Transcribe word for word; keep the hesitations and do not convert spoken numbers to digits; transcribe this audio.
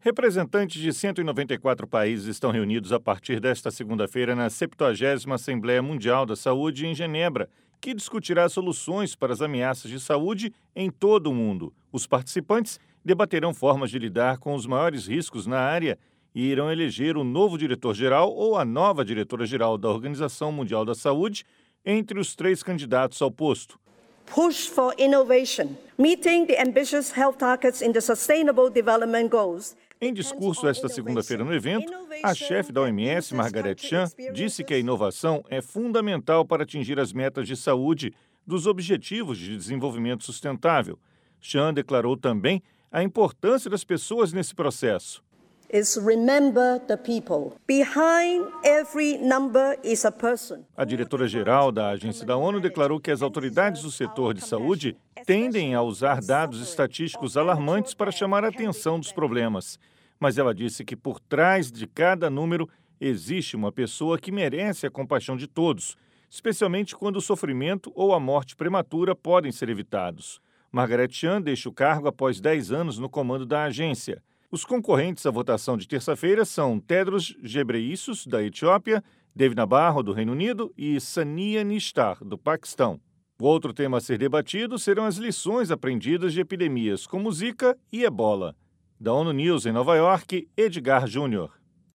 Representantes de cento e noventa e quatro países estão reunidos a partir desta segunda-feira na septuagésima Assembleia Mundial da Saúde em Genebra, que discutirá soluções para as ameaças de saúde em todo o mundo. Os participantes debaterão formas de lidar com os maiores riscos na área e irão eleger o novo diretor-geral ou a nova diretora-geral da Organização Mundial da Saúde entre os três candidatos ao posto. Push for innovation, meeting the ambitious health targets in the Sustainable Development Goals. Em discurso esta segunda-feira no evento, a chefe da O M S, Margaret Chan, disse que a inovação é fundamental para atingir as metas de saúde dos Objetivos de Desenvolvimento Sustentável. Chan declarou também a importância das pessoas nesse processo. Is remember the people. Behind every number is a person. A diretora-geral da agência da ONU declarou que as autoridades do setor de saúde tendem a usar dados estatísticos alarmantes para chamar a atenção dos problemas. Mas ela disse que por trás de cada número existe uma pessoa que merece a compaixão de todos, especialmente quando o sofrimento ou a morte prematura podem ser evitados. Margaret Chan deixa o cargo após dez anos no comando da agência. Os concorrentes à votação de terça-feira são Tedros Ghebreyesus, da Etiópia, David Nabarro, do Reino Unido, e Sania Nishtar, do Paquistão. O outro tema a ser debatido serão as lições aprendidas de epidemias como Zika e Ebola. Da ONU News em Nova York, Edgar Júnior.